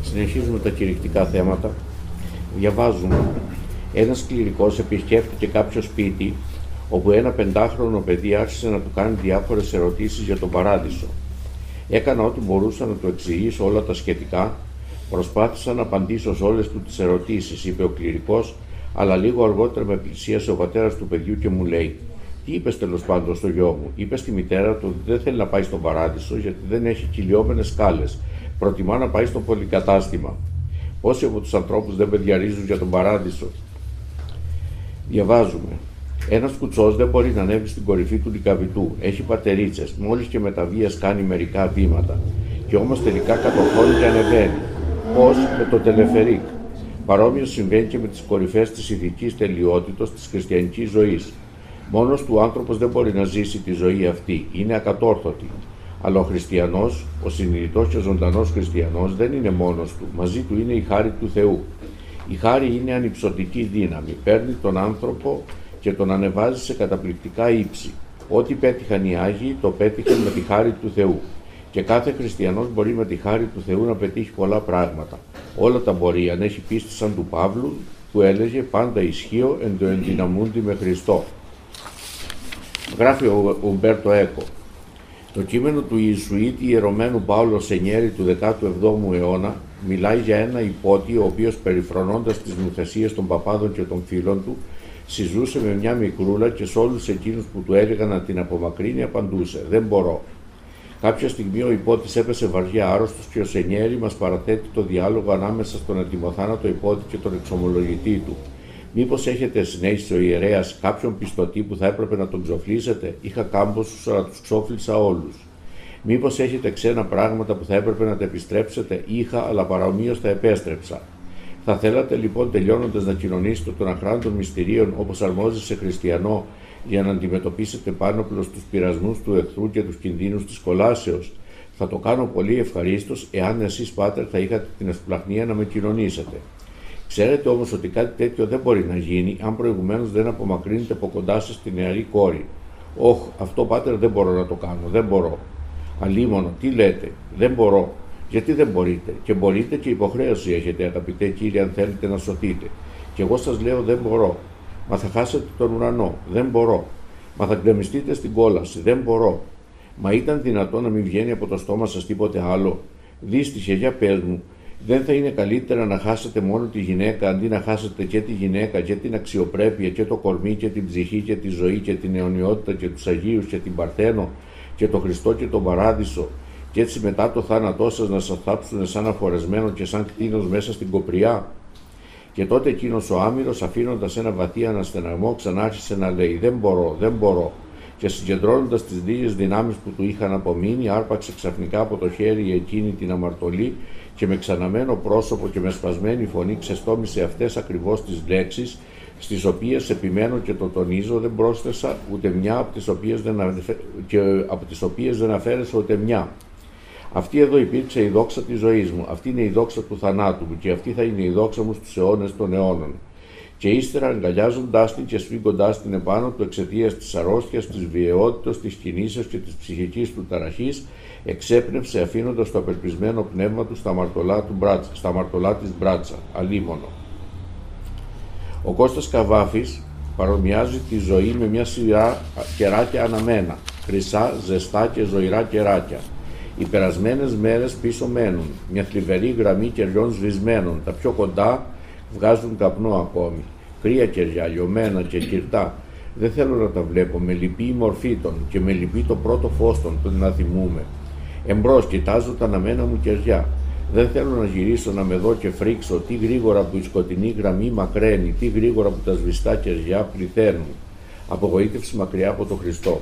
Συνεχίζουμε τα κηρυκτικά θέματα. Διαβάζουμε. Ένας κληρικός επισκέφτηκε κάποιο σπίτι όπου ένα 5χρονο παιδί άρχισε να του κάνει διάφορες ερωτήσεις για τον παράδεισο. Έκανα ό,τι μπορούσα να του εξηγήσω όλα τα σχετικά. Προσπάθησα να απαντήσω σε όλες του τις ερωτήσεις, είπε ο κληρικός, αλλά λίγο αργότερα με πλησίασε ο πατέρας του παιδιού και μου λέει: Τι είπες τέλος πάντων στο γιο μου? Είπε στη μητέρα του ότι δεν θέλει να πάει στον παράδεισο γιατί δεν έχει κυλιόμενες σκάλες. Προτιμά να πάει στο πολυκατάστημα. Πόσοι από τους ανθρώπους δεν παιδιαρίζουν για τον παράδεισο? Διαβάζουμε. Ένας κουτσός δεν μπορεί να ανέβει στην κορυφή του λυκαβητού. Έχει πατερίτσες. Μόλις και με τα βίας κάνει μερικά βήματα. Και όμως τελικά κατορθώνει και ανεβαίνει. Πώς? Με το τελεφερίκ. Παρόμοιο συμβαίνει και με τις κορυφές της ηθικής τελειότητος της χριστιανικής ζωής. Μόνος του άνθρωπος δεν μπορεί να ζήσει τη ζωή αυτή. Είναι ακατόρθωτη. Αλλά ο χριστιανός, ο συνειδητός και ζωντανός χριστιανός, δεν είναι μόνος του. Μαζί του είναι η χάρη του Θεού. Η χάρη είναι ανυψωτική δύναμη. Παίρνει τον άνθρωπο και τον ανεβάζει σε καταπληκτικά ύψη. Ό,τι πέτυχαν οι Άγιοι, το πέτυχαν με τη χάρη του Θεού. Και κάθε χριστιανός μπορεί με τη χάρη του Θεού να πετύχει πολλά πράγματα. Όλα τα μπορεί, αν έχει πίστη σαν του Παύλου, που έλεγε «Πάντα ισχύω εν το ενδυναμούντι με Χριστό». Γράφει ο Ουμπέρτο Έκο. Το κείμενο του Ιησουήτη ιερωμένου Παύλο Σενιέρη του 17ου αιώνα μιλάει για ένα υπότι ο οποίος, περιφρονώντας τις νουθεσίες των παπάδων και των φίλων του, συζούσε με μια μικρούλα και σε όλους εκείνους που του έλεγαν να την απομακρύνει απαντούσε «Δεν μπορώ». Κάποια στιγμή ο υπότης έπεσε βαριά άρρωστος και ο Σενιέρη μας παραθέτει το διάλογο ανάμεσα στον ετοιμοθάνατο υπότη και τον εξομολογητή του. «Μήπως έχετε, συνέχισε ο ιερέας, κάποιον πιστωτή που θα έπρεπε να τον ξοφλήσετε? Είχα κάμποσους, αλλά τους ξόφλησα όλους. Μήπως έχετε ξένα πράγματα που θα έπρεπε να τα επιστρέψετε? Είχα, αλλά παρομοίως τα επέστρεψα. Θα θέλατε λοιπόν τελειώνοντας να κοινωνήσετε των αχράντων μυστηρίων όπως αρμόζει σε χριστιανό, για να αντιμετωπίσετε πάνωπλος τους πειρασμούς του εχθρού και τους κινδύνους της κολάσεως? Θα το κάνω πολύ ευχαρίστως, εάν εσείς, πάτερ, θα είχατε την ευσπλαχνία να με κοινωνήσετε. Ξέρετε όμως ότι κάτι τέτοιο δεν μπορεί να γίνει, αν προηγουμένως δεν απομακρύνετε από κοντά σας τη νεαρή κόρη. «Όχ, αυτό, πάτερ, δεν μπορώ να το κάνω, δεν μπορώ». «Αλίμονο, τι λέτε? Δεν μπορώ». «Γιατί δεν μπορείτε? Και μπορείτε και υποχρέωση έχετε, αγαπητέ κύριε, αν θέλετε να σωθείτε. Και εγώ σας λέω δεν μπορώ». «Μα θα χάσετε τον ουρανό». «Δεν μπορώ». «Μα θα γκρεμιστείτε στην κόλαση». «Δεν μπορώ». «Μα ήταν δυνατό να μην βγαίνει από το στόμα σας τίποτε άλλο?» «Δύστιχε, για πες μου, δεν θα είναι καλύτερα να χάσετε μόνο τη γυναίκα, αντί να χάσετε και τη γυναίκα και την αξιοπρέπεια και το κορμί και την ψυχή και τη ζωή και την αιωνιότητα και τους Αγίους και την Παρθένο και το Χριστό και τον Παράδεισο, και έτσι μετά το θάνατό σας να σας θάψουνε σαν αφορεσμένο και σαν κτήνος μέσα στην κοπριά?» Και τότε εκείνος ο άμυρος, αφήνοντας ένα βαθύ αναστεναγμό, ξανάρχισε να λέει «Δεν μπορώ, δεν μπορώ». Και συγκεντρώνοντας τις λίγες δυνάμεις που του είχαν απομείνει, άρπαξε ξαφνικά από το χέρι εκείνη την αμαρτωλή και με ξαναμένο πρόσωπο και με σπασμένη φωνή ξεστόμησε αυτές ακριβώς τις λέξεις, στις οποίες, επιμένω και το τονίζω, δεν πρόσθεσα ούτε μια, από τις οποίες δεν αφαίρεσα ούτε μια. «Αυτή εδώ υπήρξε η δόξα της ζωής μου, αυτή είναι η δόξα του θανάτου μου και αυτή θα είναι η δόξα μου στους αιώνες των αιώνων». Και ύστερα, αγκαλιάζοντάς την και σφίγγοντάς την επάνω του εξαιτίας της αρρώστιας, της βιαιότητας, της κινήσεως και της ψυχικής του ταραχής, εξέπνευσε αφήνοντας το απελπισμένο πνεύμα του στα μαρτωλά της μπράτσα. Αλίμονο. Ο Κώστας Καβάφης παρομοιάζει τη ζωή με μια σειρά κεράκια αναμένα, χρυσά, ζεστά και ζωηρά κεράκια. Οι περασμένες μέρες πίσω μένουν, μια θλιβερή γραμμή κεριών σβησμένων, τα πιο κοντά βγάζουν καπνό ακόμη. Κρύα κεριά, λιωμένα και κυρτά. Δεν θέλω να τα βλέπω, με λυπεί η μορφή των και με λυπεί το πρώτο φως των, να θυμούμε. Εμπρός κοιτάζω τα αναμένα μου κεριά. Δεν θέλω να γυρίσω να με δω και φρίξω τι γρήγορα που η σκοτεινή γραμμή μακραίνει, τι γρήγορα που τα σβηστά κεριά πληθαίνουν. Απογοήτευση μακριά από τον Χριστό.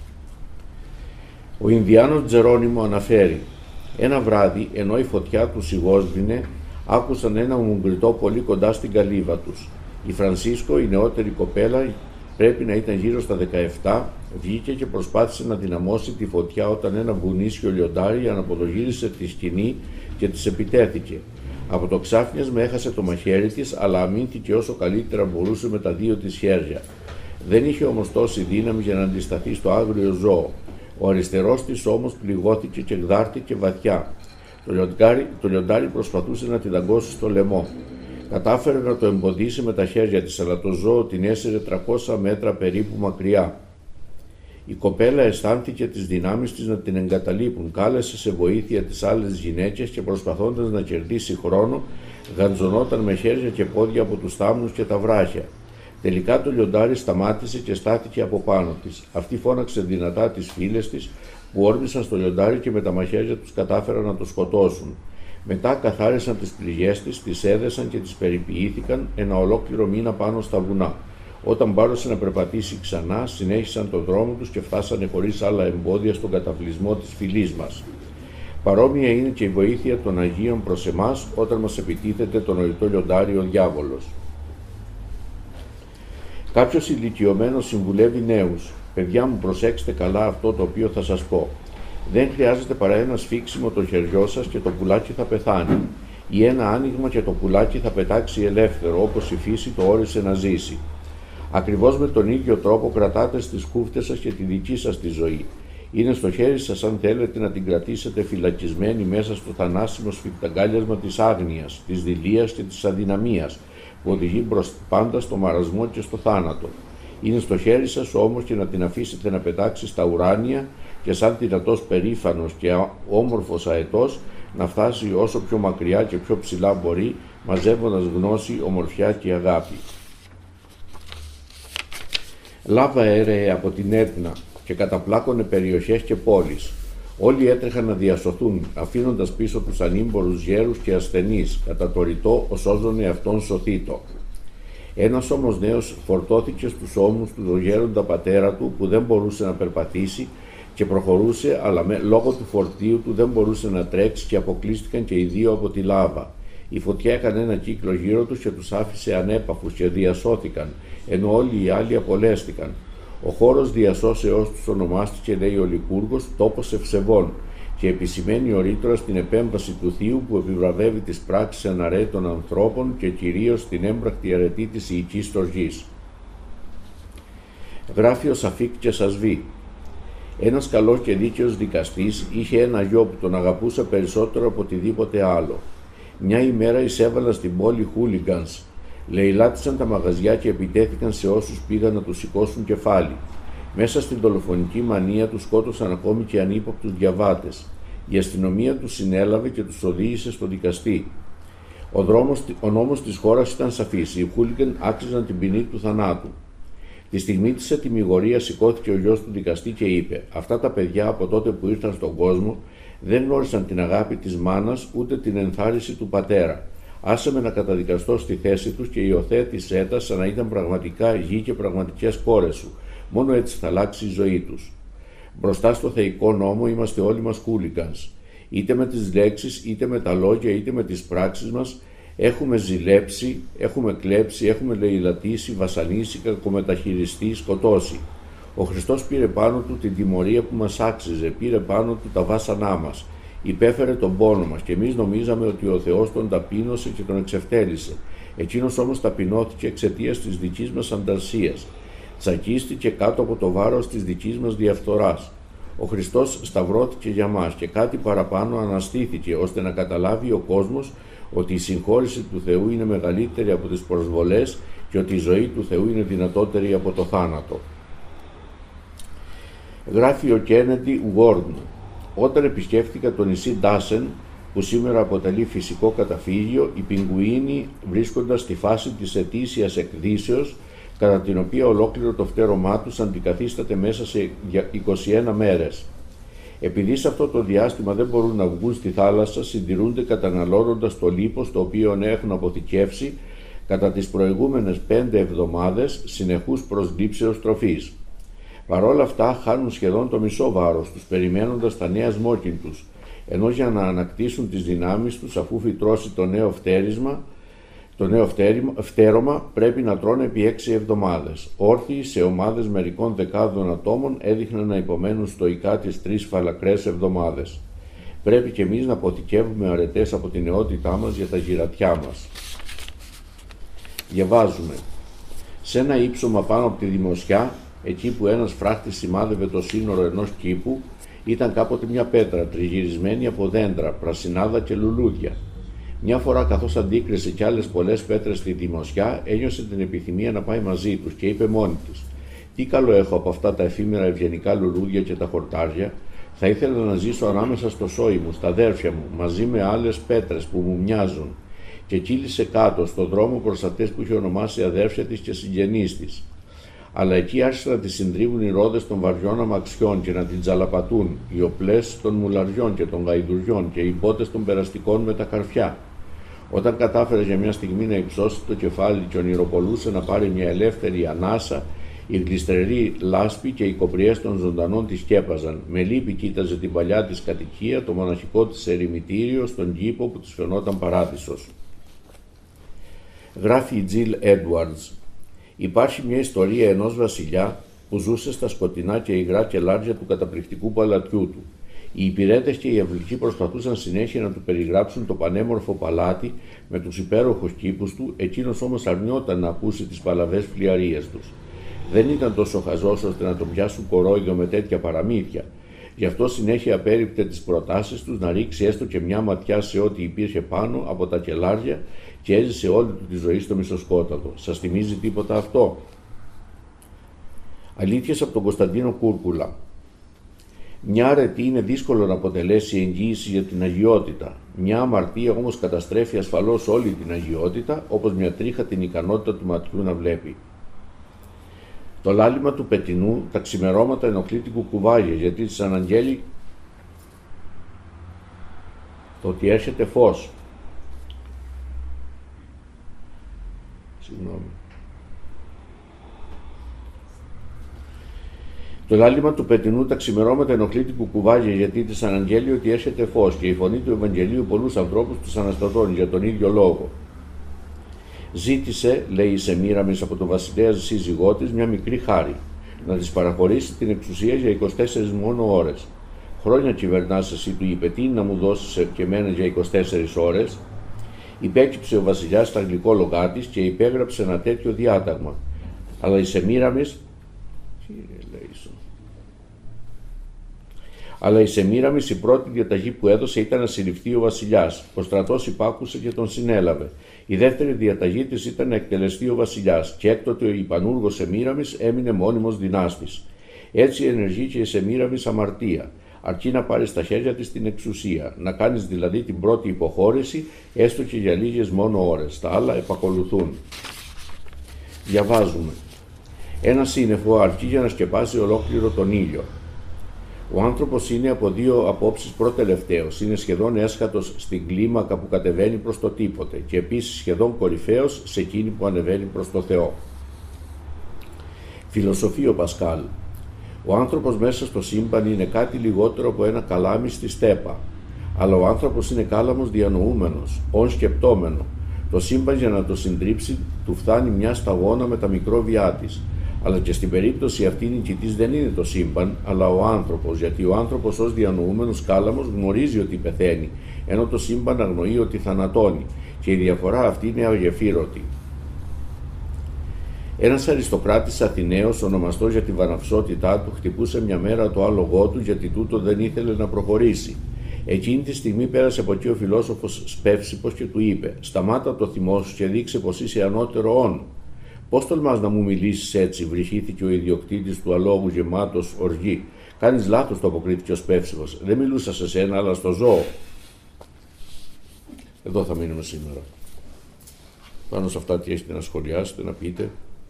Ο Ινδιάνος Τζερόνιμο αναφέρει: «Ένα βράδυ, ενώ η φωτιά του σιγόσβηνε, άκουσαν ένα μουγκριτό πολύ κοντά στην καλύβα τους. Η Φρανσίσκο, η νεότερη κοπέλα, πρέπει να ήταν γύρω στα 17, βγήκε και προσπάθησε να δυναμώσει τη φωτιά όταν ένα μπουνίσιο λιοντάρι αναποδογύρισε τη σκηνή και της επιτέθηκε. Από το ξάφνιασμα έχασε το μαχαίρι της, αλλά αμήνθηκε όσο καλύτερα μπορούσε με τα δύο της χέρια. Δεν είχε όμως τόση δύναμη για να αντισταθεί στο άγριο ζώο. Ο αριστερός της όμως πληγώθηκε και γδάρτηκε βαθιά. Το λιοντάρι προσπαθούσε να την δαγκώσει στο λαιμό. Κατάφερε να το εμποδίσει με τα χέρια της, αλλά το ζώο την έσυρε 300 μέτρα περίπου μακριά. Η κοπέλα αισθάνθηκε τις δυνάμεις της να την εγκαταλείπουν, κάλεσε σε βοήθεια τις άλλες γυναίκες και προσπαθώντας να κερδίσει χρόνο, γαντζωνόταν με χέρια και πόδια από τους θάμνους και τα βράχια. Τελικά το λιοντάρι σταμάτησε και στάθηκε από πάνω της. Αυτή φώναξε δυνατά τις φίλες της που όρμησαν στο λιοντάρι και με τα μαχαίρια τους κατάφεραν να το σκοτώσουν. Μετά καθάρισαν τις πληγές της, τις έδεσαν και τις περιποιήθηκαν ένα ολόκληρο μήνα πάνω στα βουνά. Όταν μπόρεσε να περπατήσει ξανά, συνέχισαν τον δρόμο τους και φτάσανε χωρίς άλλα εμπόδια στον καταβλισμό της φυλής μας. Παρόμοια είναι και η βοήθεια των Αγίων προς εμάς όταν μας επιτίθεται το νοητό λιοντάρι ο διάβολος. Κάποιος ηλικιωμένος συμβουλεύει νέους: «Παιδιά μου, προσέξτε καλά αυτό το οποίο θα σας πω. Δεν χρειάζεται παρά ένα σφίξιμο των χεριών σας και το πουλάκι θα πεθάνει, ή ένα άνοιγμα και το πουλάκι θα πετάξει ελεύθερο, όπως η φύση το όρισε να ζήσει. Ακριβώς με τον ίδιο τρόπο κρατάτε στις κούφτες σας και τη δική σας τη ζωή. Είναι στο χέρι σας αν θέλετε να την κρατήσετε φυλακισμένη μέσα στο θανάσιμο σφιχταγκάλιασμα της άγνοιας, της δειλίας και της αδυναμίας, που οδηγεί πάντα στο μαρασμό και στο θάνατο. Είναι στο χέρι σας όμως και να την αφήσετε να πετάξει στα ουράνια και σαν δυνατός περήφανος και όμορφος αετός να φτάσει όσο πιο μακριά και πιο ψηλά μπορεί, μαζεύοντας γνώση, ομορφιά και αγάπη». Λάβα έρεε από την Έτνα και καταπλάκωνε περιοχές και πόλεις. Όλοι έτρεχαν να διασωθούν, αφήνοντας πίσω τους ανήμπορους γέρους και ασθενείς, κατά το ρητό «ο σώζον εαυτόν σωθήτω». Ένας όμως νέος φορτώθηκε στους ώμους του γέροντα πατέρα του, που δεν μπορούσε να περπατήσει και προχωρούσε, αλλά λόγω του φορτίου του δεν μπορούσε να τρέξει και αποκλείστηκαν και οι δύο από τη λάβα. Η φωτιά έκανε ένα κύκλο γύρω τους και τους άφησε ανέπαφους και διασώθηκαν, ενώ όλοι οι άλλοι απολέστηκαν. Ο χώρος διασώσεώς τους ονομάστηκε, λέει ο Λικούργος, τόπος ευσεβών, και επισημαίνει ο ρήτορας την επέμβαση του Θείου που επιβραβεύει τις πράξεις αναρέτων ανθρώπων και κυρίως την έμπρακτη αρετή της ιικής στοργής. Γράφει ο Σαφίκ και Σασβή: «Ένας καλός και δίκαιος δικαστής είχε ένα γιο που τον αγαπούσε περισσότερο από οτιδήποτε άλλο. Μια ημέρα εισέβαλαν στην πόλη χούλιγκανς, λαιλάτισαν τα μαγαζιά και επιτέθηκαν σε όσους πήγαν να τους σηκώσουν κεφάλι. Μέσα στην δολοφονική μανία τους σκότωσαν ακόμη και ανύποπτους διαβάτες. Η αστυνομία τους συνέλαβε και τους οδήγησε στο δικαστή. Ο νόμος της χώρας ήταν σαφής. Οι χούλιγκαν άξιζαν την ποινή του θανάτου. Τη στιγμή της ετυμηγορίας σηκώθηκε ο γιος του δικαστή και είπε: «Αυτά τα παιδιά από τότε που ήρθαν στον κόσμο δεν γνώρισαν την αγάπη της μάνας ούτε την ενθάρρυνση του πατέρα. Άσε με να καταδικαστώ στη θέση τους και υιοθέτησέ τα σαν να ήταν πραγματικά γη και πραγματικές κόρες σου. Μόνο έτσι θα αλλάξει η ζωή τους. Μπροστά στο θεϊκό νόμο είμαστε όλοι μας χούλιγκανς. Είτε με τις λέξεις, είτε με τα λόγια, είτε με τις πράξεις μας έχουμε ζηλέψει, έχουμε κλέψει, έχουμε λαιλατήσει, βασανίσει, κακομεταχειριστεί, σκοτώσει. Ο Χριστός πήρε πάνω του την τιμωρία που μας άξιζε, πήρε πάνω του τα βάσανά μας, υπέφερε τον πόνο μας και εμείς νομίζαμε ότι ο Θεός τον ταπείνωσε και τον εξευτέλισε. Εκείνος όμως ταπεινώθηκε εξαιτίας της δικής μας ανταρσίας. Τσακίστηκε κάτω από το βάρος της δικής μας διαφθοράς. Ο Χριστός σταυρώθηκε για μας και κάτι παραπάνω αναστήθηκε, ώστε να καταλάβει ο κόσμος ότι η συγχώρηση του Θεού είναι μεγαλύτερη από τις προσβολές και ότι η ζωή του Θεού είναι δυνατότερη από το θάνατο». Γράφει ο Κέννεντι Γουόρντ: «Όταν επισκέφτηκα το νησί Ντάσεν, που σήμερα αποτελεί φυσικό καταφύγιο, οι πιγκουίνοι βρίσκονταν στη φάση της ετήσιας εκδύσεως, κατά την οποία ολόκληρο το φτέρωμά τους αντικαθίσταται μέσα σε 21 μέρες. Επειδή σε αυτό το διάστημα δεν μπορούν να βγουν στη θάλασσα, συντηρούνται καταναλώνοντας το λίπος το οποίο έχουν αποθηκεύσει κατά τις προηγούμενες 5 εβδομάδες συνεχούς προσλήψεως τροφής. Παρόλα αυτά χάνουν σχεδόν το μισό βάρος τους, περιμένοντας τα νέα σμόκιν τους, ενώ για να ανακτήσουν τις δυνάμεις τους αφού φυτρώσει το νέο φτέρωμα πρέπει να τρώνε επί 6 εβδομάδες. Όρθιοι σε ομάδες μερικών δεκάδων ατόμων έδειχναν να υπομένουν στοικά τις 3 φαλακρές εβδομάδες. Πρέπει και εμείς να αποθηκεύουμε αρετές από την νεότητά μας για τα γυρατιά μας». Διαβάζουμε: «Σε ένα ύψωμα πάνω από τη Δημοσιά, εκεί που ένας φράχτης σημάδευε το σύνορο ενός κήπου, Ήταν κάποτε μια πέτρα τριγυρισμένη από δέντρα, πρασινάδα και λουλούδια. Μια φορά, καθώς αντίκρισε κι άλλες πολλές πέτρες στη δημοσιά, ένιωσε την επιθυμία να πάει μαζί τους και είπε μόνη της: «Τι καλό έχω από αυτά τα εφήμερα ευγενικά λουλούδια και τα χορτάρια. Θα ήθελα να ζήσω ανάμεσα στο σόι μου, στα αδέρφια μου, μαζί με άλλες πέτρες που μου μοιάζουν». Και κύλησε κάτω, στον δρόμο προς αυτές που είχε ονομάσει αδέρφια της και συγγενείς της. Αλλά εκεί άρχισαν να τη συντρίβουν οι ρόδες των βαριών αμαξιών και να την τζαλαπατούν, οι οπλές των μουλαριών και των γαϊδουριών και οι μπότες των περαστικών με τα καρφιά. Όταν κατάφερε για μια στιγμή να υψώσει το κεφάλι και ονειροπολούσε να πάρει μια ελεύθερη ανάσα, η γλιστρερή λάσπη και οι κοπριές των ζωντανών τη σκέπαζαν. Με λύπη κοίταζε την παλιά της κατοικία, το μοναχικό της ερημητήριο, στον κήπο που της φαινόταν παράδεισος. Γράφει η Τζιλ Έντουαρντς: «Υπάρχει μια ιστορία ενός βασιλιά που ζούσε στα σκοτεινά και υγρά κελάρια του καταπληκτικού παλατιού του. Οι υπηρέτες και οι αυλικοί προσπαθούσαν συνέχεια να του περιγράψουν το πανέμορφο παλάτι με τους υπέροχους κήπους του, εκείνος όμως αρνιόταν να ακούσει τις παλαβές φλιαρίες τους. Δεν ήταν τόσο χαζός ώστε να τον πιάσουν κορόιδο με τέτοια παραμύθια. Γι' αυτό συνέχεια απέρριπτε τις προτάσεις τους να ρίξει έστω και μια ματιά σε ό,τι υπήρχε πάνω από τα κελάρια και έζησε όλη του τη ζωή στο μισοσκόταδο. Σας θυμίζει τίποτα αυτό?» Αλήθειες από τον Κωνσταντίνο Κούρκουλα. Μια αρετή είναι δύσκολο να αποτελέσει εγγύηση για την αγιότητα. Μια αμαρτία όμως καταστρέφει ασφαλώς όλη την αγιότητα, όπως μια τρίχα την ικανότητα του ματιού να βλέπει. Το λάλημα του πετινού τα ξημερώματα ενοχλεί την κουκουβάγια, γιατί της αναγγέλει το ότι έρχεται φως. Το λάλημα του πετινού τα ξημερώματα ενοχλεί την κουκουβάγια, γιατί της αναγγέλει ότι έρχεται φως, και η φωνή του Ευαγγελίου πολλούς ανθρώπους τους αναστατώνει για τον ίδιο λόγο. Ζήτησε, λέει η Σεμίραμις από τον βασιλέα σύζυγό της, μια μικρή χάρη, να της παραχωρήσει την εξουσία για 24 μόνο ώρες. «Χρόνια κυβερνάς εσύ», του είπε, «τι να μου δώσεις και εμένα για 24 ώρες». Υπέκυψε ο βασιλιάς στα αγγλικόλογά της και υπέγραψε ένα τέτοιο διάταγμα. Αλλά η Σεμίραμις η πρώτη διαταγή που έδωσε ήταν να συλληφθεί ο βασιλιάς. Ο στρατός υπάκουσε και τον συνέλαβε. Η δεύτερη διαταγή της ήταν να εκτελεστεί ο βασιλιάς, και έκτοτε ο υπανούργος Σεμίραμις έμεινε μόνιμος δυνάστης. Έτσι ενεργεί και η Σεμίραμις αμαρτία, αρκεί να πάρει στα χέρια της την εξουσία, να κάνεις δηλαδή την πρώτη υποχώρηση, έστω και για λίγες μόνο ώρες. Τα άλλα επακολουθούν. Διαβάζουμε: «Ένα σύννεφο αρκεί για να σκεπάσει ολόκληρο τον ήλιο. Ο άνθρωπος είναι από δύο απόψεις προτελευταίος, είναι σχεδόν έσχατος στην κλίμακα που κατεβαίνει προς το τίποτε και επίσης σχεδόν κορυφαίος σε εκείνη που ανεβαίνει προς το Θεό». Φιλοσοφεί ο Πασκάλ: «Ο άνθρωπος μέσα στο σύμπαν είναι κάτι λιγότερο από ένα καλάμι στη στέπα, αλλά ο άνθρωπος είναι κάλαμος διανοούμενος, ον σκεπτόμενο. Το σύμπαν για να το συντρίψει του φτάνει μια σταγόνα με τα μικρόβια της. Αλλά και στην περίπτωση αυτή η νικητής δεν είναι το σύμπαν, αλλά ο άνθρωπος, γιατί ο άνθρωπος ως διανοούμενος κάλαμος γνωρίζει ότι πεθαίνει, ενώ το σύμπαν αγνοεί ότι θανατώνει, και η διαφορά αυτή είναι αγεφύρωτη». Ένας αριστοκράτης Αθηναίος, ονομαστός για τη βαναυσότητά του, χτυπούσε μια μέρα το άλογό του, γιατί τούτο δεν ήθελε να προχωρήσει. Εκείνη τη στιγμή πέρασε από εκεί ο φιλόσοφος Σπεύσιπος και του είπε: «Σταμάτα το θυμό σου και δείξε πως είσαι ανώτερο όν». «Πώς τολμάς να μου μιλήσεις έτσι?» βρυχήθηκε ο ιδιοκτήτης του αλόγου γεμάτος οργή. «Κάνεις λάθος», το αποκρίθηκε ο Σπεύσιπος. «Δεν μιλούσα σε σένα, αλλά στο ζώο». Εδώ θα μείνουμε σήμερα. Πάνω σε αυτά τι έχετε να σχολιάσετε, να πείτε?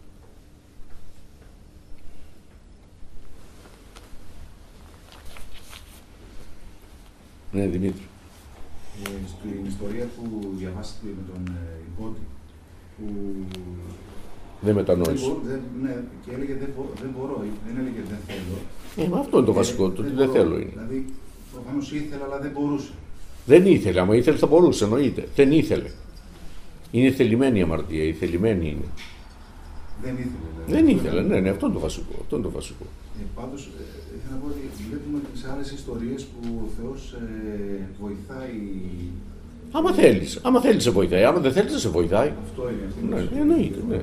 Ναι, Δημήτρη. Στην ιστορία που διαβάσατε με τον Ιππότη, που δεν μετανόησε. Ναι, και έλεγε δεν μπορώ, δεν έλεγε δεν θέλω. Αυτό είναι το βασικό, το ότι δεν θέλω είναι. Δηλαδή, προφανώς ήθελε, αλλά δεν μπορούσε. Δεν ήθελε, άμα ήθελε θα μπορούσε, εννοείται. Δεν ήθελε. Είναι θελημένη η αμαρτία, η θελημένη είναι. Δεν ήθελε. Δηλαδή. Δεν ήθελε, ναι, αυτό είναι το βασικό. Αυτό είναι το βασικό. Πάντως, ήθελα να πω ότι βλέπουμε τις άλλες ιστορίες που ο Θεός βοηθάει. Άμα θέλεις σε βοηθάει, άμα δεν θέλεις σε βοηθάει. Αυτό είναι. Ναι, εννοείται, ναι.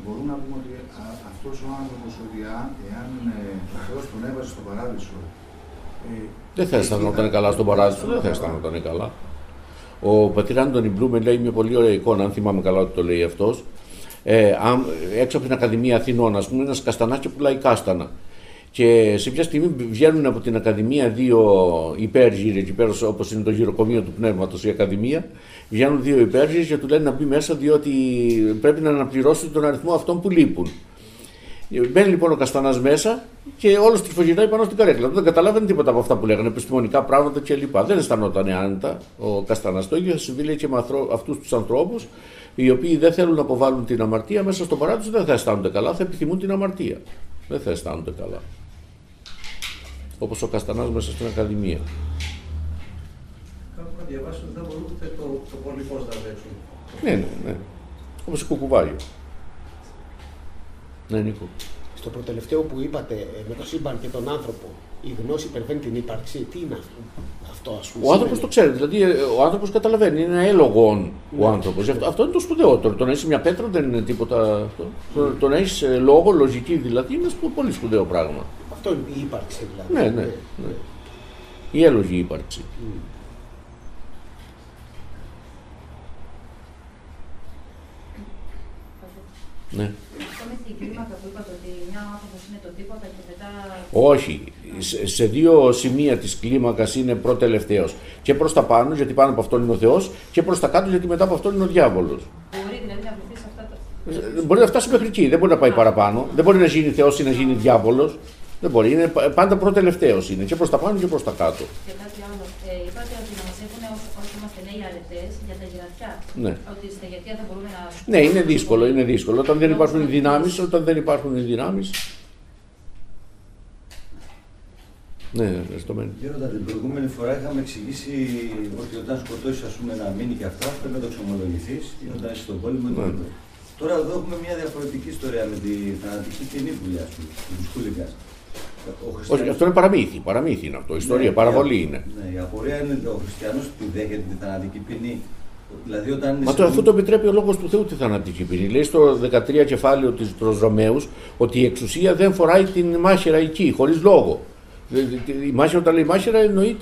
μπορούμε να πούμε ότι αυτός ο άνθρωπος, ότι εάν ο Θεός τον έβαζε στον παράδεισο. Δεν θα αισθανόταν καλά στον παράδεισο, δεν θα αισθανόταν καλά. Ο πατήρ Άντονι Μπλούμεν λέει μια πολύ ωραία εικόνα, αν θυμάμαι καλά ότι το λέει αυτός. Έξω από την Ακαδημία Αθηνών, ας πούμε, ένας καστανάς και πουλάει κάστανα. Και σε μια στιγμή βγαίνουν από την Ακαδημία δύο υπέργυροι, εκεί πέρα όπως είναι το γυροκομείο του πνεύματος, η Ακαδημία. Βγαίνουν δύο υπέργυροι και του λένε να μπει μέσα, διότι πρέπει να αναπληρώσει τον αριθμό αυτών που λείπουν. Μπαίνει λοιπόν ο καστανάς μέσα και όλος τρυφογυρνάει πάνω στην καρέκλα. Δεν καταλάβαινε τίποτα από αυτά που λέγανε, επιστημονικά πράγματα κλπ. Δεν αισθανόταν άνετα ο καστανάς. Το ίδιο θα συμβεί λέει και με αυτούς τους ανθρώπους, οι οποίοι δεν θέλουν να αποβάλουν την αμαρτία μέσα στον παράδεισο, δεν θα αισθάνονται καλά, θα επιθυμούν την αμαρτία. Δεν θα αισθάνονται καλά. Όπως ο καστανάς μέσα στην Ακαδημία. Κάπου να διαβάσω ότι δεν μπορούν ούτε το πολύ φως να δέξουν. Ναι. Όπως η κουκουβάγιο. Ναι, Νίκο. Στο προτελευταίο που είπατε, με το σύμπαν και τον άνθρωπο, η γνώση υπερβαίνει την ύπαρξη. Τι είναι αυτό, ας πούμε? Ο άνθρωπος το ξέρει, δηλαδή ο άνθρωπος καταλαβαίνει, είναι ένα έλογον ο άνθρωπος. Αυτό είναι το σπουδαιότερο. Το να είσαι μια πέτρα δεν είναι τίποτα αυτό. Το να είσαι λόγο, λογική δηλαδή, είναι πολύ σπουδαίο πράγμα. Αυτό είναι η ύπαρξη δηλαδή. Ναι. Η έλογη ύπαρξη. Ναι. Αυτό με την κλίμακα που είπατε ότι μια άνθρωπος είναι το τίποτα και μετά. Όχι. Σε δύο σημεία της κλίμακας είναι προτελευταίος. Και προς τα πάνω, γιατί πάνω από αυτόν είναι ο Θεός, και προς τα κάτω, γιατί μετά από αυτόν είναι ο διάβολος. Μπορεί δηλαδή να βρεθεί σε αυτά τα. Μπορεί να φτάσει μέχρι εκεί, δεν μπορεί να πάει παραπάνω. Δεν μπορεί να γίνει Θεός ή να γίνει διάβολος. Δεν μπορεί. Είναι πάντα προτελευταίος είναι. Και προς τα πάνω και προς τα κάτω. Και κάτι άλλο. Είπατε ότι μας έχουν όσοι είμαστε νέοι αρετές για τα γυρατιά. Ναι. Ότι στα γυρατιά δεν μπορούμε να. Ναι, είναι δύσκολο. Όταν δεν υπάρχουν οι δυνάμεις, Ναι, ευχαριστώ. Γέροντα, την προηγούμενη φορά είχαμε εξηγήσει ότι όταν σκοτώσεις ένα μήνυ και αυτά, πρέπει να το εξομολογηθείς ή όταν είσαι στον πόλεμο. Τώρα εδώ έχουμε μια διαφορετική ιστορία με τη θανατική ποινή που λέει, του χούλιγκας. Όχι, αυτό είναι παραμύθι είναι αυτό. Ιστορία, παραβολή είναι. Ναι, η απορία είναι ότι ο χριστιανός τη δέχεται τη θανατική ποινή. Δηλαδή, όταν αυτό το επιτρέπει ο λόγος του Θεού τη θανατική ποινή. Λέει στο 13 κεφάλαιο προς Ρωμαίους ότι η εξουσία δεν φοράει την μάχαιρα εκεί, χωρίς λόγο. Η μάχαιρα, όταν λέει μάχαιρα, εννοεί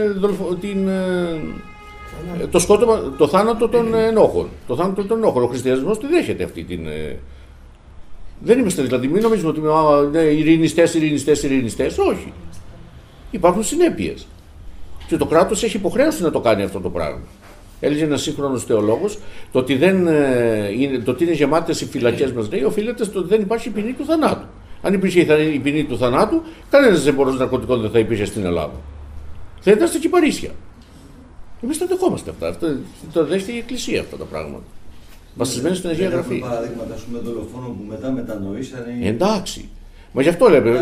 το σκότωμα, το θάνατο των ενόχων. Το θάνατο των ενόχων. Ο χριστιανισμός τη δέχεται αυτή την. Δεν είμαστε δηλαδή, μην νομίζουμε ότι ειρηνιστές, όχι. Υπάρχουν συνέπειες. Και το κράτος έχει υποχρέωση να το κάνει αυτό το πράγμα. Έλεγε ένας σύγχρονος θεολόγος, το ότι είναι γεμάτες οι φυλακές μας, λέει, οφείλεται στο ότι δεν υπάρχει ποινή του θανάτου. Αν υπήρχε η ποινή του θανάτου, κανένας εμπόρος ναρκωτικών δεν θα υπήρχε στην Ελλάδα. Θα ήταν στα κυπαρίσια. Εμείς τα δεχόμαστε αυτά. Το δέχεται η Εκκλησία αυτά τα πράγματα. Βασισμένοι στην Αγία Γραφή. Υπάρχουν παραδείγματα δολοφόνων που μετά μετανοήσανε. Εντάξει. Μα γι' αυτό λέμε.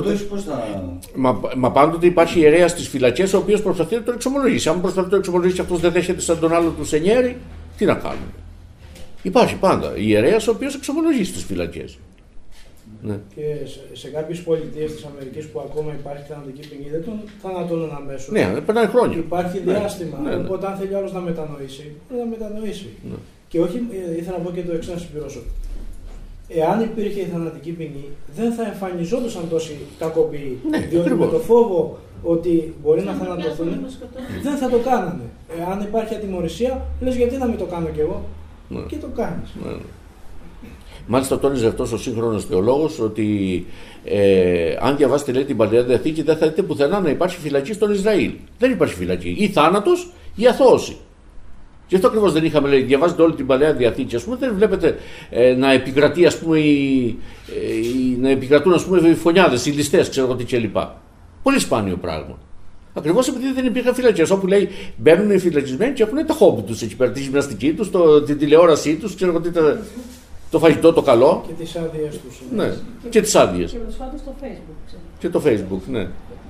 Πάντοτε υπάρχει ιερέας στις φυλακές, ο οποίος προσπαθεί να τον εξομολογήσει. Αν προσπαθεί να τον εξομολογήσει, αυτός δεν δέχεται σαν τον άλλο του Σενιέρη, τι να κάνουμε. Υπάρχει πάντα ιερέας ο οποίος εξομολογεί στις φυλακές. Ναι. Και σε κάποιες πολιτείες της Αμερικής που ακόμα υπάρχει θανατική ποινή, δεν τον θανατώνουν αμέσως. Ναι, περνάει χρόνια. Υπάρχει διάστημα. Ναι. Οπότε, αν θέλει άλλος να μετανοήσει, μπορεί να μετανοήσει. Ναι. Και όχι, ήθελα να πω και το εξής να συμπληρώσω. Εάν υπήρχε η θανατική ποινή, δεν θα εμφανιζόντουσαν τόσοι κακοποιοί. Ναι, διότι με το φόβο ότι μπορεί να θανατωθούν, δεν θα το κάνανε. Εάν υπάρχει ατιμωρησία, λες γιατί να μην το κάνω κι εγώ. Ναι. Και το κάνεις. Ναι. Μάλιστα τόνιζε αυτός ο σύγχρονος θεολόγος ότι αν διαβάσετε λέει την Παλαιά Διαθήκη δεν θα δείτε πουθενά να υπάρχει φυλακή στον Ισραήλ. Δεν υπάρχει φυλακή. Ή θάνατος ή αθώωση. Γι' αυτό ακριβώς δεν είχαμε, λέει, διαβάζετε όλη την Παλαιά Διαθήκη, ας πούμε, δεν βλέπετε να επικρατεί, ας πούμε, να επικρατούν, ας πούμε, οι φωνιάδες, οι ληστές, ξέρω εγώ τι κλπ. Πολύ σπάνιο πράγμα. Ακριβώς επειδή δεν υπήρχαν φυλακές. Όπου λέει μπαίνουν οι φυλακισμένοι και έχουν τα χόμπι τους εκεί πέρα, τη γυμναστική τους, την τηλεόρασή τους, ξέρω εγώ τι. Το φαγητό το καλό. Και τις άδειες τους. Ναι, και τις άδειες. Και προσφάτως το Facebook. Και το Facebook, ναι.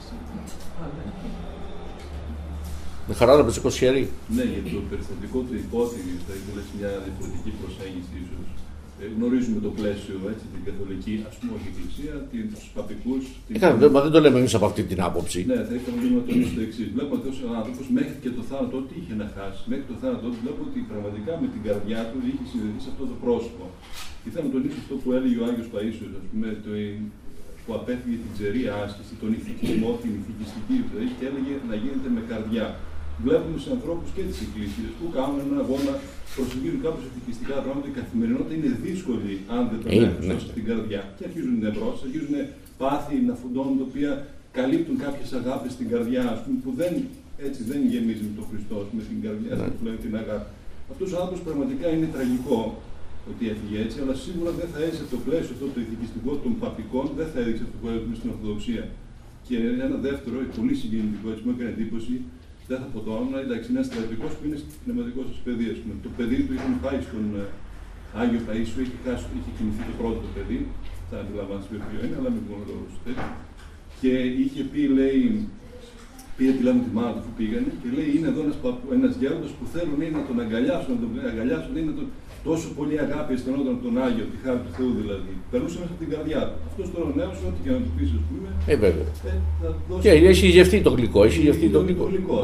Με χαρά να με σηκώσει χέρι. Ναι, για το περιστατικό του υπόθεση θα ήθελες μια διαφορετική προσέγγιση ίσως. γνωρίζουμε το πλαίσιο, έτσι, την καθολική, ας πούμε, όχι εκκλησία, τους παπικούς. Μα δεν το λέμε εμείς από αυτή την άποψη. Ναι, θα ήθελα να τονίσω το εξής. Βλέπω ότι ο άνθρωπος μέχρι και το θάνατο, ό,τι είχε να χάσει, μέχρι το θάνατο, βλέπω ότι πραγματικά με την καρδιά του είχε συνδεθεί σε αυτό το πρόσωπο. Ήθελα να τονίσω αυτό που έλεγε ο Άγιος Παΐσιος, ας πούμε, που απέφυγε την ξερή άσκηση, τον ηθικισμό, την ηθικιστική ζωή και έλεγε να γίνεται με καρδιά. Βλέπουμε σε ανθρώπους και τις εκκλησίες που κάνουν έναν αγώνα, προσεγγίζουν κάποιους ηθικιστικά πράγματα. Η καθημερινότητα είναι δύσκολη αν δεν τον έχουν στην καρδιά. Και αρχίζουν νευρώσεις, αρχίζουν πάθη να φουντώνουν, τα οποία καλύπτουν κάποιες αγάπες στην καρδιά, ας πούμε, που δεν γεμίζει με τον Χριστό, με την καρδιά, που λένε την αγάπη. Αυτός ο άνθρωπος πραγματικά είναι τραγικό ότι έφυγε έτσι, αλλά σίγουρα δεν θα έζησε το πλαίσιο αυτό το ηθικιστικό των παπικών, δεν θα έδειξε αυτό που έδειξε στην Ορθοδοξία. Και ένα δεύτερο, πολύ συγκινητικό, έτσι μου έκανε εντύπωση, δεν θα πω το όνομα, εντάξει, είναι ένα στρατιωτικό που είναι πνευματικό σα παιδί. Το παιδί του είχαν πάει στον Άγιο Παΐσιο, είχε κινηθεί το πρώτο το παιδί, θα αντιλαμβάνεστε ποιο είναι, αλλά μην πούμε λόγω τέτοιο. Και είχε πει, λέει, πήγε τηλέφωνο τη μάνα του που πήγανε και λέει: είναι εδώ ένας γέροντας που θέλουν να τον αγκαλιάσουν, να τον τόσο πολύ αγάπη αισθανόταν από τον Άγιο, τη χάρη του Θεού δηλαδή. Περνούσε μέσα από την καρδιά του. Αυτό τώρα ο νέος, ό,τι και να του πει, α πούμε. Βέβαια. Και έχει γευτεί το γλυκό, έχει γευτεί το γλυκό.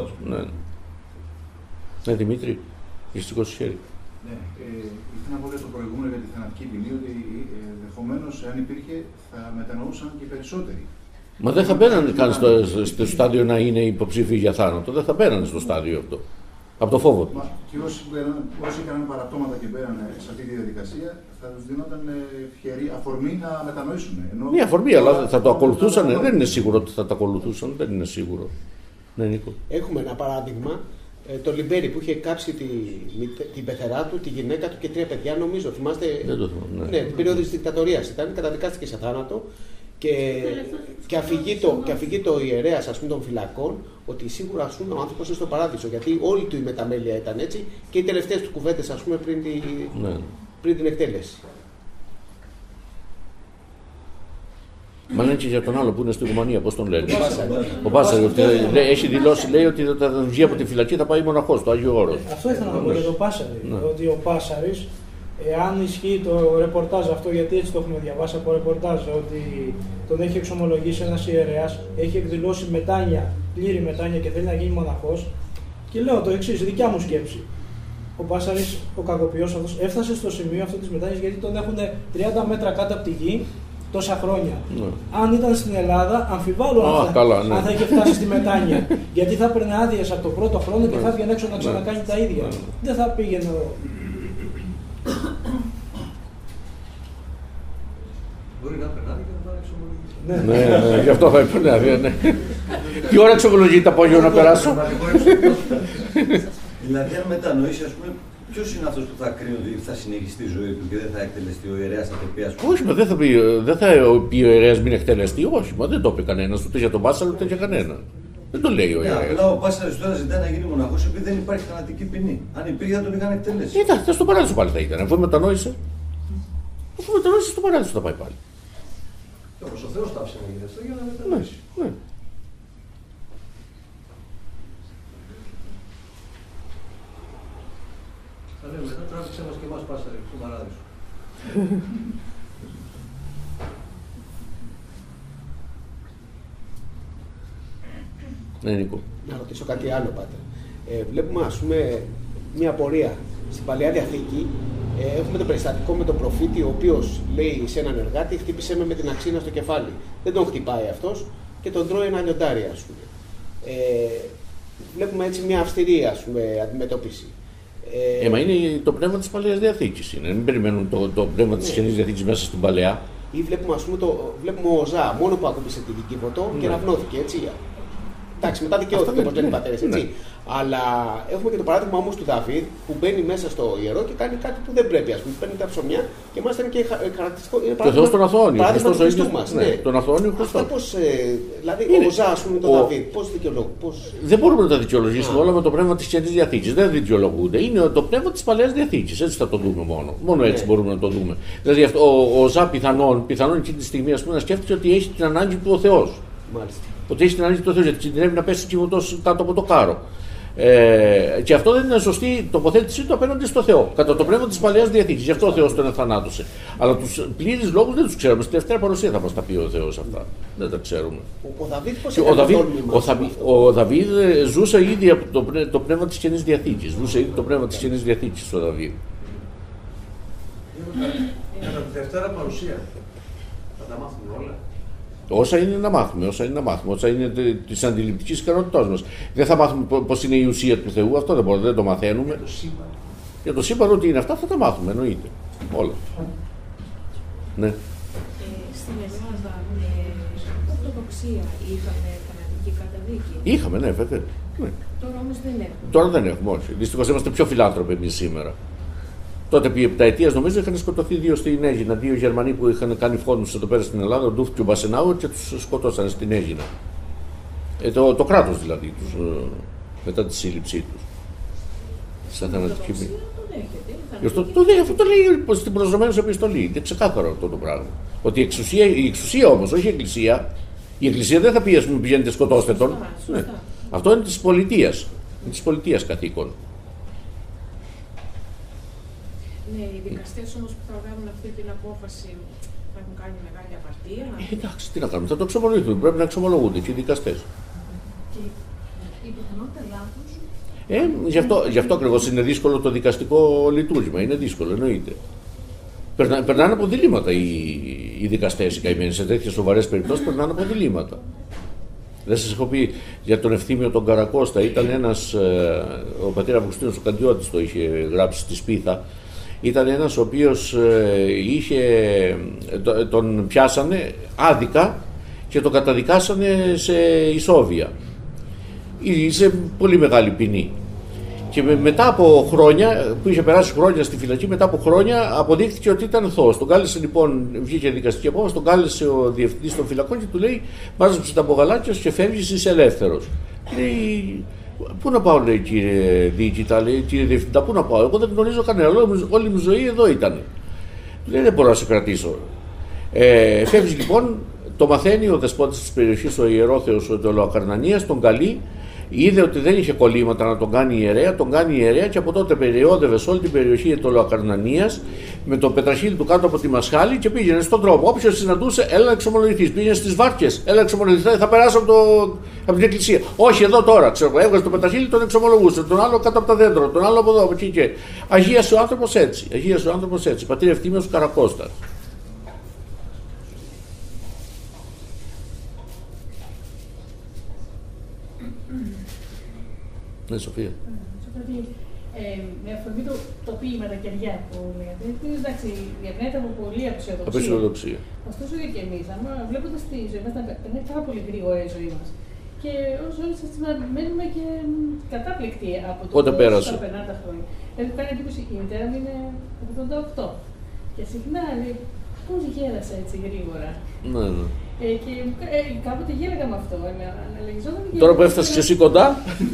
Ναι, Δημήτρη, έχει σηκώσει το χέρι. Ναι, ήθελα να πω για το προηγούμενο για τη θανατική ποινή ότι ενδεχομένως, αν υπήρχε, θα μετανοούσαν και περισσότεροι. Μα δεν θα μπαίνανε καν στο στάδιο να είναι υποψήφιοι για θάνατο. Δεν θα μπαίνανε στο στάδιο αυτό. Από το φόβο του. Και όσοι έκαναν παραπτώματα και μπαίνανε σε αυτή τη διαδικασία, θα του δίνονταν αφορμή να μετανοήσουν. Μια αφορμή, αλλά θα το ακολουθούσαν. Δεν είναι σίγουρο ότι θα το ακολουθούσαν. Δεν είναι σίγουρο. Ναι, Νίκο. Έχουμε ένα παράδειγμα. Το Λιμπέρι που είχε κάψει την πεθερά του, τη γυναίκα του και 3 παιδιά, νομίζω. Θυμάστε. Δεν το θυμάμαι. Ναι, την περίοδο τη δικτατορίας ήταν. Καταδικάστηκε σε θάνατο. Και αφηγεί το ιερέας, ας πούμε, των φυλακών ότι σίγουρα, ας πούμε, ο άνθρωπος είναι στο παράδεισο, γιατί όλη του η μεταμέλεια ήταν έτσι και οι τελευταίες του κουβέντες, ας πούμε, πριν την εκτέλεση. Μα λένε και για τον άλλο που είναι στη Ρουμανία, πώς τον λένε. Ο Πάσαρη. Έχει δηλώσει, λέει, ότι όταν βγει από τη φυλακή θα πάει μοναχός στο Άγιο Όρος. Αυτό ήθελα να πω για τον Πάσαρη. Ότι ο Πάσαρης, εάν ισχύει το ρεπορτάζ αυτό, γιατί έτσι το έχουμε διαβάσει από ρεπορτάζ, ότι τον έχει εξομολογήσει ένας ιερέας, έχει εκδηλώσει μετάνοια, πλήρη μετάνοια και θέλει να γίνει μοναχός. Και λέω το εξής, δικιά μου σκέψη. Ο Πάσαρης, ο κακοποιός αυτός, έφτασε στο σημείο αυτό της μετάνοιας γιατί τον έχουν 30 μέτρα κάτω από τη γη τόσα χρόνια. Αν ήταν στην Ελλάδα, αμφιβάλλω αν θα είχε φτάσει στη μετάνοια. Γιατί θα έπαιρνε άδειες από το πρώτο χρόνο και θα έβγαινε έξω να ξανακάνει τα ίδια. Δεν θα πήγαινε. Μπορεί να περνάει και να πάρει εξομολογήσει. Ναι, γι' αυτό θα έπαιρνε άδεια, ναι. Τι ώρα εξομολογεί το απόγειο να περάσω. Δηλαδή, αν μετανοήσει, ας πούμε, ποιος είναι αυτός που θα κρίνει ότι θα συνεχιστεί η ζωή του και δεν θα εκτελεστεί ο ιερέας, θα το πει, ας πούμε. Όχι, μα δεν θα πει ο ιερέας μην εκτελεστεί, όχι, μα δεν το είπε κανένας, ούτε για τον Πάσαρο ούτε για κανέναν. Δεν το λέει ο ιερέας. Απλά ο Πάσαρης τώρα ζητάει να γίνει μοναχός επειδή δεν υπάρχει θανατική ποινή. Αν υπήρχε, θα τον είχαν εκτελέσει. Κοιτάξτε, στον παράδεισο πάλι θα ήταν. Αφού μετανόησε. Αφού μετανόησε, στον παράδεισο θα πάει πάλι. Όμως ο Θεός τάψε να γίνει αυτό για να μετανοήσει. Ναι. Θα λέμε μετά, τράβηξε μας και εμάς Πάσαρη, στον παράδεισο. Ναι, Νίκο. Να ρωτήσω κάτι άλλο, Πάτερ. Βλέπουμε, ας πούμε, μια πορεία στην Παλαιά Διαθήκη. Έχουμε το περιστατικό με τον προφήτη, ο οποίος λέει σε έναν εργάτη: χτύπησε με την αξίνα στο κεφάλι. Δεν τον χτυπάει αυτός και τον τρώει ένα λιοντάρι, ας πούμε. Βλέπουμε έτσι μια αυστηρή, ας πούμε, αντιμετώπιση. Μα είναι το πνεύμα της Παλαιάς Διαθήκης. Μην περιμένουν το πνεύμα της Καινής Διαθήκης μέσα στην Παλαιά. Ή βλέπουμε, ας πούμε, βλέπουμε ο Ζα, μόνο που ακούμπησε τη δικήβωτο και αναυνώθηκε, έτσι. Εντάξει, μετά δικαιώθηκε, όπως λένε οι πατέρες, έτσι. Ναι. Αλλά έχουμε και το παράδειγμα όμως του Δαβίδ που μπαίνει μέσα στο ιερό και κάνει κάτι που δεν πρέπει. Ας πούμε, παίρνει τα ψωμιά και μάλιστα είναι και χαρακτηριστικό. Το Θεός τον αθώνει. Παράδειγμα του Χριστού μας. Ναι, τον αθώνει ο Χριστός. Αυτά πώς, δηλαδή ο Ζα, ας πούμε, τον Δαβίδ, πώς δικαιολογούν. Δεν μπορούμε να τα δικαιολογήσουμε όλα με το πνεύμα της Καινής Διαθήκης. Δεν δικαιολογούνται. Είναι το πνεύμα της Παλαιάς Διαθήκης. Έτσι θα το δούμε μόνο. Μόνο έτσι μπορούμε να το δούμε. Δηλαδή ο Ζα πιθανόν εκείνη τη στιγμή να σκέφτεται ότι έχει την ανάγκη του ο Θεός. Μάλιστα. Ότι έχει την ανάγκη του Θεού, γιατί κινδυνεύει να πέσει κύβωτος κάτω από το κάρο. Και αυτό δεν είναι σωστή τοποθέτησή του απέναντι στο Θεό. Κατά το πνεύμα της Παλαιάς Διαθήκης. Γι' αυτό ο Θεός τον εθανάτωσε. Αλλά τους πλήρεις λόγους δεν τους ξέρουμε. Στη δεύτερη παρουσία θα μας τα πει ο Θεός αυτά. Δεν τα ξέρουμε. Ο Δαβίδ πώς έκανε ο Δαβίδ ζούσε ήδη από το πνεύμα της Καινής Διαθήκης. Ζούσε ήδη το πνεύμα της Καινής Διαθήκης ο Δαβίδ. Κατά τη Δευτέρα παρουσία. Θα τα μάθουμε όλα. Όσα είναι να μάθουμε, όσα είναι της αντιληπτικής ικανότητάς μας. Δεν θα μάθουμε πώς είναι η ουσία του Θεού, αυτό δεν το μαθαίνουμε. Για το σύμπαν ό,τι είναι αυτά θα τα μάθουμε, εννοείται. Όλα. Ναι. Στην Ελλάδα, Ορθοδοξία, είχαμε φανατική καταδίκη. Είχαμε, ναι, βέβαια. Ναι. Τώρα όμως δεν έχουμε. Τώρα δεν έχουμε, όχι. Δυστυχώς είμαστε πιο φιλάνθρωποι εμείς σήμερα. Τότε επί επταετίας νομίζω είχαν σκοτωθεί 2 στην Αίγινα. 2 Γερμανοί που είχαν κάνει φόνους εδώ πέρα στην Ελλάδα, ο Ντούφ και ο Μπασενάουερ, και τους σκοτώσαν στην Αίγινα. Το κράτος δηλαδή, μετά τη σύλληψή τους. Σαν θανατική ποινή. Αυτό το λέει στην προσδομένη επιστολή. Είναι ξεκάθαρο αυτό το πράγμα. Ότι η εξουσία όμως, όχι η Εκκλησία. Η Εκκλησία δεν θα πει, ας πούμε, πηγαίνετε σκοτώστε τον. Ναι. Αυτό είναι της πολιτείας. Είναι της πολιτείας καθήκον. Ναι, οι δικαστές όμως που θα βγάλουν αυτή την απόφαση θα έχουν κάνει μεγάλη απαρτία. Εντάξει, τι να κάνουμε, θα το εξομολογηθούν. Πρέπει να εξομολογούνται και οι δικαστές. Και η πιθανότητα λάθους. Γι' αυτό ακριβώς είναι δύσκολο το δικαστικό λειτουργήμα. Είναι δύσκολο, εννοείται. Περνάνε από διλήμματα οι δικαστές οι καημένοι. Σε τέτοιες σοβαρές περιπτώσεις περνάνε από διλήμματα. Δεν σας έχω πει για τον Ευθύμιο τον Καρακώστα. Ήταν ένας, ο πατήρ Αυγουστίνος ο Καντιώτης το είχε γράψει στη Σπίθα. Ήταν ένας ο οποίος τον πιάσανε άδικα και τον καταδικάσανε σε ισόβια. Σε πολύ μεγάλη ποινή. Και μετά από χρόνια, που είχε περάσει χρόνια στη φυλακή, μετά από χρόνια αποδείχθηκε ότι ήταν αθώος. Τον κάλεσε λοιπόν, βγήκε δικαστική απόφαση, τον κάλεσε ο διευθυντής των φυλακών και του λέει: μάζεψε τα μπογαλάκια και φεύγεις, είσαι ελεύθερος. Λέει: πού να πάω, λέει, κύριε διοικητά, λέει, κύριε διευθυντά, πού να πάω? Εγώ δεν γνωρίζω κανένα. Όλη μου ζωή εδώ ήταν. Λέει: δεν μπορώ να σε κρατήσω. Φεύγει λοιπόν, το μαθαίνει ο δεσπότης της περιοχής, ο ιερόθεος ο Τελοακαρνανίας, τον καλεί. Είδε ότι δεν είχε κολλήματα να τον κάνει ιερέα, τον κάνει ιερέα και από τότε περιόδευε σε όλη την περιοχή του Λοακαρνανίας με το πετραχύλι του κάτω από τη μασχάλη και πήγαινε στον δρόμο. Όποιος συναντούσε, έλα να εξομολογηθείς. Πήγαινε στις βάρκες, έλα να εξομολογηθείς. Θα περάσω από την εκκλησία. Όχι, εδώ τώρα, ξέρω, έβγαζε το πετραχύλι, τον εξομολογούσε. Τον άλλο κάτω από τα δέντρα, τον άλλο από εδώ, από εκεί και. Αγίασε ο άνθρωπος έτσι. Αγίασε ο άνθρωπος έτσι. Πατήρ Ευθύμιος Καρακώστα. Ναι, Σοφία. Με αφορμή το ποίημα, τα κεριά που λέγατε, εντάξει, διαβνέται από πολλή απεσιοδοξία. Ωστόσο και εμείς, βλέποντας τη ζωή μας, είναι πάρα πολύ γρήγορα η ζωή μας. Και ως όλοι σας μένουμε και κατάπληκτοι από το πώς θα περνάνε τα χρόνια. Έχω κάνει εντύπωση, η μητέρα μου είναι 88. Και συχνά λέει, πώς γέρασε έτσι γρήγορα. Ναι, ναι. Και κάποτε γέλαγα με αυτό. Τώρα που έφτασες και εσύ κοντά.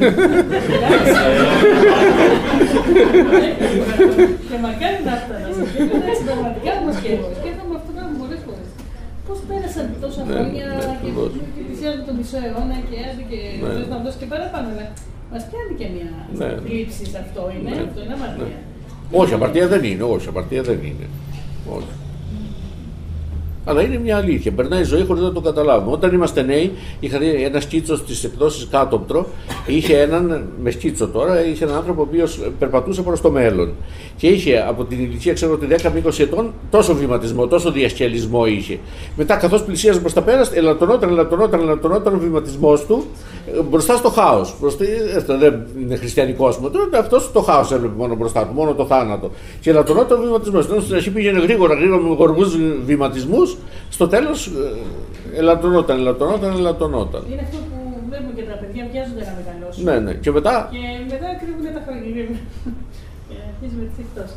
Και μακάρι να φτάνα. Έτσι πραγματικά μας σκέφτομαι. Σκέφτομαι αυτό πράγμα πολλές φορές. Πώς πέρασαν τόσα χρόνια και πλησιάζουν τον μισό αιώνα και άντε και θες να δώσει και παραπάνω. Μας πιάνει και μια θλίψη σε αυτό. Είναι αμαρτία. Όχι, αμαρτία δεν είναι. Όχι, αμαρτία δεν είναι. Όχι. Αλλά είναι μια αλήθεια. Περνάει η ζωή χωρίς να το καταλάβουμε. Όταν είμαστε νέοι, είχα δει ένα σκίτσο στις εκδόσεις Κάτοπτρο. Είχε έναν, με σκίτσο τώρα, είχε έναν άνθρωπο ο οποίος περπατούσε προς το μέλλον. Και είχε από την ηλικία, ξέρω ότι 10 με 20 ετών, τόσο βηματισμό, τόσο διασκελισμό είχε. Μετά, καθώς πλησίαζε προς τα πέρα, ελαττωνόταν ο βηματισμός του μπροστά στο χάος. Αυτό δεν είναι χριστιανικό μου. Τώρα αυτό το χάος έβλεπε μόνο μπροστά του, μόνο το θάνατο. Και ελαττωνόταν ο βηματισμός. Ενώ στην αρχή πήγαινε γρήγορα με γοργούς βηματισμούς. Στο τέλος, ελαττωνόταν. Είναι αυτό που βλέπουμε και τα παιδιά βιάζονται να μεγαλώσουν. Ναι, ναι. Και μετά κρύβουν τα χρόνια. Και αρχίζουμε τις εκπτώσεις.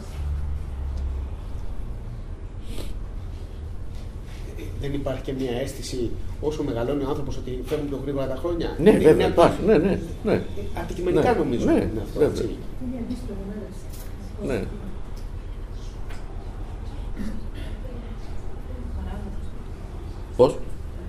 Δεν υπάρχει και μια αίσθηση όσο μεγαλώνει ο άνθρωπος ότι φεύγουν πιο γρήγορα τα χρόνια? Ναι, βέβαια υπάρχει. Ναι. Αντικειμενικά νομίζω. Ναι, βέβαια. Ναι.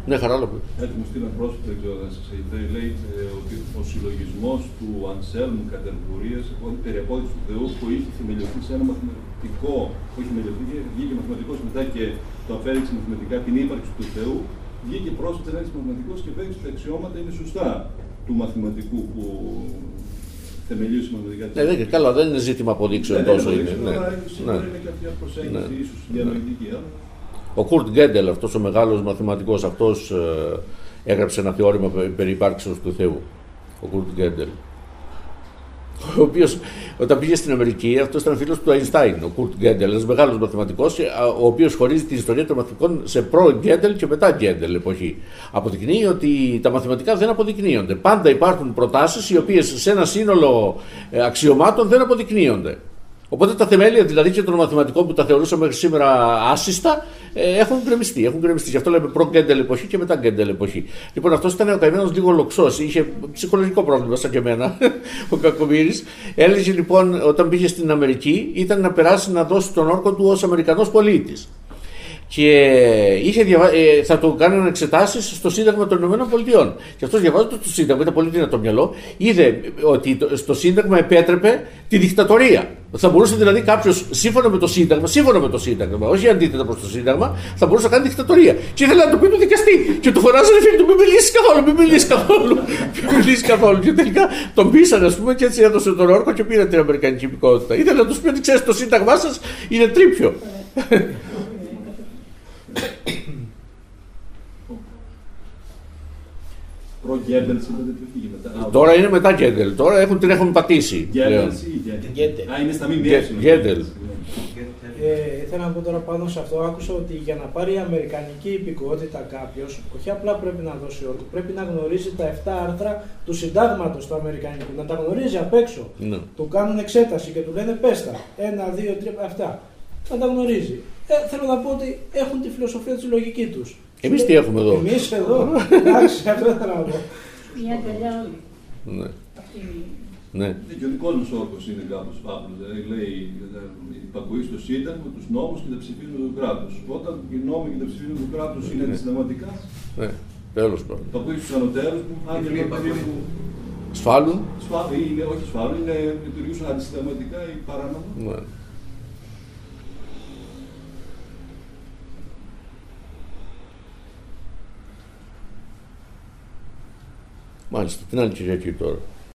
Ναι, χαρά. Έτσι μου στείλαν πρόσφατα, δεν ξέρω αν σας έχει, λέει ότι ο συλλογισμός του Ανσέλμου Κατερβουρίας, περί απόδειξης του Θεού, που είχε θεμελιωθεί σε ένα μαθηματικό, που είχε θεμελιωθεί, βγήκε μαθηματικός μετά και το απέδειξε μαθηματικά την ύπαρξη του Θεού, βγήκε πρόσφατα ένας μαθηματικός και απέδειξε ότι τα αξιώματα είναι σωστά του μαθηματικού που θεμελίωσε μαθηματικά. Ναι, καλά, δεν είναι ζήτημα αποδείξεων τόσο είναι. Σίγουρα είναι κάποια προσέγγιση, ίσως διανοητική. Ο Κουρτ Γκέντελ, αυτός ο μεγάλος μαθηματικός, αυτός έγραψε ένα θεώρημα περί υπάρξεως του Θεού. Ο Κουρτ Γκέντελ. Ο οποίος, όταν πήγε στην Αμερική, αυτός ήταν φίλος του Αϊνστάιν, ο Κουρτ Γκέντελ, ένας μεγάλος μαθηματικός, ο οποίος χωρίζει την ιστορία των μαθηματικών σε προ-Γκέντελ και μετά Γκέντελ εποχή. Αποδεικνύει ότι τα μαθηματικά δεν αποδεικνύονται. Πάντα υπάρχουν προτάσεις οι οποίες σε ένα σύνολο αξιωμάτων δεν αποδεικνύονται. Οπότε τα θεμέλια δηλαδή και των μαθηματικών που τα θεωρούσαμε μέχρι σήμερα άσυστα έχουν γκρεμιστεί. Γι' αυτό λέμε προ-Γκέντελ εποχή και μετά Γκέντελ εποχή. Λοιπόν, αυτός ήταν ο καημένος λίγο λοξός, είχε ψυχολογικό πρόβλημα σαν και εμένα, ο Κακομοίρης. Έλεγε λοιπόν όταν πήγε στην Αμερική ήταν να περάσει να δώσει τον όρκο του ως Αμερικανός πολίτης. Και θα του κάνουν εξετάσεις στο Σύνταγμα των ΗΠΑ. Και αυτός διαβάζοντας το Σύνταγμα, ήταν πολύ δυνατό μυαλό, είδε ότι στο Σύνταγμα επέτρεπε τη δικτατορία. Θα μπορούσε δηλαδή κάποιος σύμφωνα με το Σύνταγμα, όχι αντίθετα προς το Σύνταγμα, θα μπορούσε να κάνει δικτατορία. Και ήθελε να το πει του δικαστή. Και του φωνάζανε φίλοι του: μην μιλήσει καθόλου. Και τελικά τον πείσανε, ας πούμε, και έτσι έδωσε τον όρκο και πήρε την αμερικανική υπηκότητα. Ήθελε να του πει ότι ξέρεις, το Σύνταγμά σας είναι τρίπιο. Προ-Γκέντελ, μετά. Τώρα είναι μετά Γκέντελ. Τώρα την έχουν πατήσει. Γκέντελ. Α, είναι στα ΜΜΕ. Γκέντελ. Ήθελα να πω τώρα πάνω σε αυτό. Άκουσα ότι για να πάρει η αμερικανική υπηκότητα κάποιος, όχι απλά πρέπει να δώσει όρκο, πρέπει να γνωρίζει τα 7 άρθρα του συντάγματος του αμερικανικού. Να τα γνωρίζει απ' έξω. Ναι. Του κάνουν εξέταση και του λένε πες τα. 1, 2, 3, αυτά. Να τα γνωρίζει. Θέλω να πω ότι έχουν τη φιλοσοφία τη λογική τους. Εμείς τι έχουμε εδώ. Εμείς εδώ. Εντάξει, αυτό ήθελα να πω. Μια αγκαλιά όλοι. Ναι. Ναι. Και ο δικός μας όρκος είναι κάπως φαύλος. Δηλαδή λέει υπακοή στο Σύνταγμα, τους νόμους και τα ψηφίσματα του κράτους. Όταν οι νόμοι και τα ψηφίσματα του κράτους είναι αντισυνταγματικά, ναι. Τέλος πάντων. Υπακοή στους ανωτέρους μου, αν και περίπου. Σφάλουν. Όχι σφάλουν, λειτουργήσουν αντισυνταγματικά ή παράνομα. Ναι. Μάλιστα, την άλλη Κυριακή τώρα.